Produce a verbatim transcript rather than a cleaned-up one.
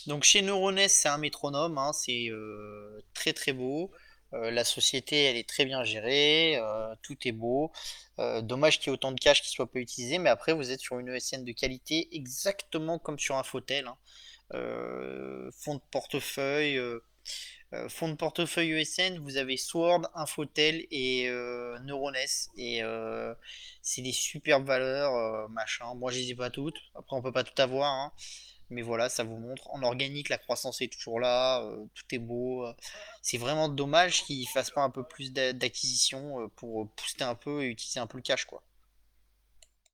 Donc chez Neuronest, c'est un métronome, hein, c'est euh, très très beau. Euh, la société, elle est très bien gérée, euh, tout est beau. Euh, dommage qu'il y ait autant de cash qui soit pas utilisé, mais après vous êtes sur une E S N de qualité, exactement comme sur un Infotel, hein. Euh, fonds de portefeuille, euh, euh, fonds de portefeuille E S N, vous avez Sword, Infotel et euh, Neuronest, et euh, c'est des superbes valeurs, euh, machin. Moi, je les ai pas toutes. Après, on peut pas tout avoir, hein. Mais voilà, ça vous montre. En organique, la croissance est toujours là, euh, tout est beau. euh. C'est vraiment dommage qu'ils fassent pas un peu plus d'a- d'acquisition euh, pour booster un peu et utiliser un peu le cash, quoi.